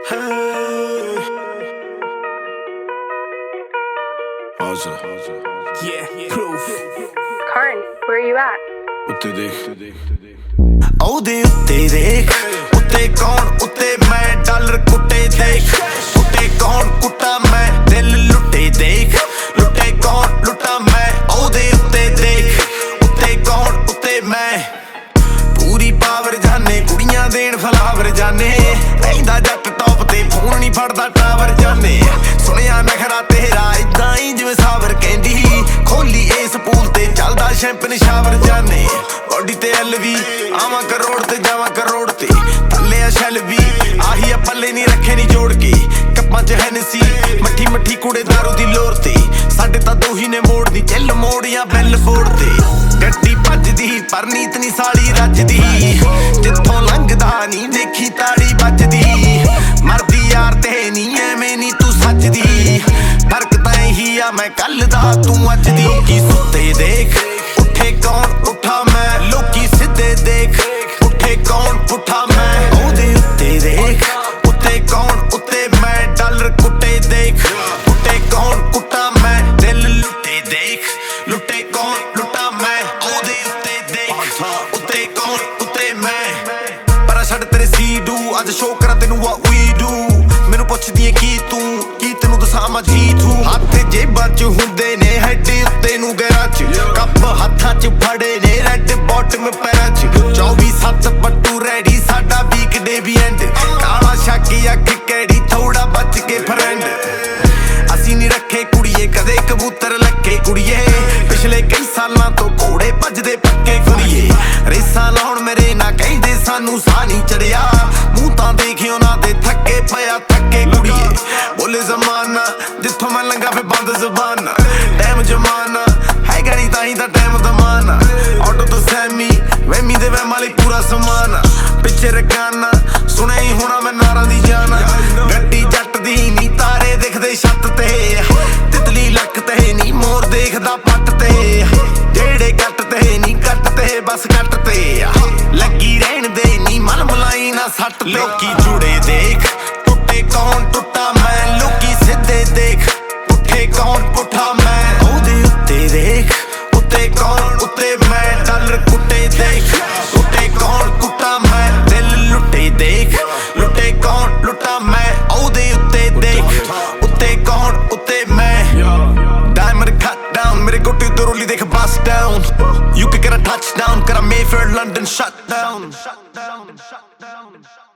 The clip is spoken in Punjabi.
Yeah, proof. Karn, where are you at? ਉੱਤੇ ਦੇਖ ਉਹਦੇ ਉੱਤੇ ਦੇਖ ਉੱਤੇ ਕੌਣ ਉੱਤੇ ਮੈਂ ਡਾਲਰ ਕੁੱਟੇ ਦੇਖ ਉੱਤੇ ਕੌਣ ਕੁੱਟਾ ਮੈਂ ਦਿਲ ਲੁੱਟੇ ਦੇਖ ਲੁੱਟੇ ਕੌਣ ਲੁੱਟਾ ਮੈਂ ਉਹਦੇ ਉੱਤੇ ਦੇਖ ਉੱਤੇ ਕੌਣ ਉੱਤੇ ਮੈਂ ਪੂਰੀ ਪਾਵਰ ਜਾਨੇ ਕੁੜੀਆਂ ਦੇਣ ਫਲਾਵਰ ਜਾਨੇ ਰਹਿੰਦਾ ਜੱਟ ਟੌਪ ਤੇ ਫੋਨ ਨਹੀਂ ਫੜਦਾ ਟਾਵਰ ਜਾਨੇ ਸੁਣਿਆ ਨਖਰਾ ਤੇਰਾ ਇਦਾਂ ਹੀ ਜਿਵੇਂ ਸਾਵਰ ਕਹਿੰਦੀ ਖੋਲੀ ਇਸ ਪੂਲ ਤੇ ਚੱਲਦਾ ਸ਼ੈਂਪਨ ਸ਼ਾਵਰ ਜਾਨੇ ਬੋਡੀ ਤੇ ਐਲਵੀ ਆਵਾਂ ਕਰੋੜ ਤੇ ਜਾਵਾਂ ਕਰੋੜ ਤੇ ਥੱਲੇ ਆ ਸ਼ੈਲ ਵੀ ਆਹੀ ਆ ਪੱਲੇ ਨਹੀਂ ਰੱਖੇ ਨਹੀਂ ਜੋੜ ਕੇ ਕੱਪਾਂ 'ਚ ਹੈਨਸੀ ਮੱਠੀ ਮੱਠੀ ਕੁੜੇ ਦਾਰੂ ਦੀ ਲੋਰ ਤੇ ਸਾਡੇ ਤਾਂ ਦੋਹੀ ਨੇ ਮੋੜ ਦੀ ਚੱਲ ਮੋੜ ਜਾਂ ਬੈਲ ਫੋੜ ਤੇ ਗੱਡੀ ਭੱਜਦੀ ਪਰ ਨੀਤ ਨਹੀਂ ਸਾਲੀ ਰੱਜਦੀ ਜਿੱਥੋਂ ਲੰਘਦਾ ਨਹੀਂ ਦੇਖੀ ਤਾੜੀ ਵੱਜਦੀ ਮਰਦੀ ਯਾਰ ਤੇ ਨਹੀਂ ਐਵੇਂ ਨਹੀਂ ਤੂੰ ਸੱਜਦੀ ਫਰਕ ਤਾਂ ਇਹੀ ਆ ਮੈਂ ਕੱਲ ਦਾ ਤੂੰ ਅੱਜ ਦੀ ਕੀ ਸੁੱਤੇ ਦੇਖ ਉੱਠੇ ਕੌਣ ਉੱਠਾ ਮੈਂ ਲੋਕੀ ਸਿੱਧੇ ਦੇਖ ਉੱਠੇ ਕੌਣ ਪੁੱਠਾ ਮੈਂ ਉਹਦੇ ਉੱਤੇ ਦੇਖ ਉੱਤੇ ਕੌਣ ਉੱਤੇ ਮੈਂ ਡਾਲਰ ਕੁੱਟੇ ਦੇਖ ਉੱਤੇ ਕੌਣ ਕੁੱਟਾ ਮੈਂ ਦਿਲ ਲੁੱਟੇ ਦੇਖ ਲੁੱਟੇ ਕੌਣ ਲੁੱਟਾ ਮੈਂ ਉਹਦੇ ਉੱਤੇ ਦੇਖ ਉੱਤੇ ਕੌਣ ਉੱਤੇ ਮੈਂ ਪਰ ਛੱਡ ਤੇਰੇ ਸੀ ਡੂ ਅੱਜ ਸ਼ੋਅ ਕਰਾਂ ਤੈਨੂੰ what we do ਮੈਨੂੰ ਪੁੱਛਦੀ ਏ ਕੀ ਤੂੰ ਕੀ ਤੈਨੂੰ ਦੱਸਾਂ ਮੈਂ ਜੀ ਤੂੰ ਹੱਥ ਜੇਬਾਂ 'ਚ ਹੁੰਦੇ ਨੇ ਹੈਡ ਉੱਤੇ ਨੂੰ ਗੈਰਾਂ 'ਚ ਕੱਪ ਹੱਥਾਂ 'ਚ ਫੜੇ ਨੇ ਰੈਡ ਬਾਟਮ ਪੈਰਾਂ 'ਚ 24/7 ਪੱਟੂ ਰੈਡੀ ਸਾਡਾ ਵੀਕਡੇ ਵੀ ਐਂਡ ਕਾਲਾ ਸ਼ਾਕੀ ਅੱਖ ਕਿਹੜੀ ਥੋੜਾ ਬਚ ਕੇ ਫਰੈਂਡ ਅਸੀਂ ਨਹੀਂ ਰੱਖੇ ਕੁੜੀਏ ਕਦੇ ਕਬੂਤਰ ਲੱਕੇ ਕੁੜੀਏ ਪਿਛਲੇ ਕਈ ਸਾਲਾਂ ਤੋਂ ਘੋੜੇ ਭੱਜਦੇ ਪੱਕੇ ਕੁੜੀਏ ਰੇਸਾਂ ਲਾਉਣ ਮੇਰੇ ਨਾ ਕਹਿੰਦੇ ਸਾਨੂੰ ਸਾਹ ਨਹੀਂ ਚੜਿਆ ਮੂੰਹ ਤਾਂ ਦੇਖਿਓ ਉਹਨਾਂ ਦੇ ਥੱਕੇ ਪਿਆ ਥੱਕੇ ਕੁੜੀਏ ਬੋਲੇ ਜ਼ਮਾਨਾ ਜਿੱਥੋਂ ਮੈਂ ਲੰਘਾ ਫੇ ਬੰਦ ਜ਼ਬਾਨਾ ਟਾਈਮ ਜਮਾਨਾ ਹੈਗਾ ਨਹੀਂ ਤਾਂ ਹੀ ਤਾਂ ਟਾਈਮ ਦਮਾਨਾ ਆਟੋ ਤੋਂ ਸੈਮੀ ਵਹਿਮੀ ਦੇ ਵਹਿਮ ਵਾਲੀ ਪੂਰਾ ਸਮਾਨਾ ਪਿੱਛੇ ਰਕਾਨਾ ਸੁਣਿਆ ਹੀ ਹੋਣਾ ਮੈਂ ਨਾਰਾਂ ਦੀ ਜਾਨਾ ਗੱਡੀ ਜੱਟ ਦੀ ਨਹੀਂ ਤਾਰੇ ਦਿਖਦੇ ਛੱਤ ਤੇ ਤਿਤਲੀ ਲੱਕ ਤੇ ਨਹੀਂ ਮੋਰ ਦੇਖਦਾ ਪੱਟ ਤੇ ਜਿਹੜੇ ਕੱਟ ਤੇ ਨਹੀਂ ਕੱਟ ਤੇ ਬਸ ਕੱਟ ਤੇ ਲੱਗੀ ਰਹਿਣ ਦੇ ਨਹੀਂ ਮਨ ਮਲਾਈ ਨਾ ਸੱਟ ਲੋਕੀ ਜੁੜੇ ਦੇਖ ਟੁੱਟੇ ਕੌਣ ਟੁੱਟਾ ਮੈਂ ਲੋਕੀ ਸਿੱਧੇ ਦੇਖ ਉੱਠੇ ਕੌਣ ਪੁੱਠਾ ਮੈਂ ਉਹਦੇ ਉੱਤੇ ਦੇਖ ਉੱਤੇ ਕੌਣ ਉੱਤੇ ਮੈਂ ਡਾਲਰ ਕੁੱਟੇ ਦੇਖ ਉੱਤੇ ਕੌਣ ਕੁੱਟਾ ਮੈਂ ਦਿਲ ਲੁੱਟੇ ਦੇਖ ਲੁੱਟੇ ਕੌਣ ਲੁੱਟਾ ਮੈਂ ਉਹਦੇ ਉੱਤੇ ਦੇਖ ਉੱਤੇ ਕੌਣ ਉੱਤੇ ਮੈਂ Diamond cut down ਮੇਰੇ ਗੋਟੇ ਤੋਂ ਰੋਲੀ ਦੇਖ bust down You could get a touchdown ਕਰਾਂ Mayfair London shut down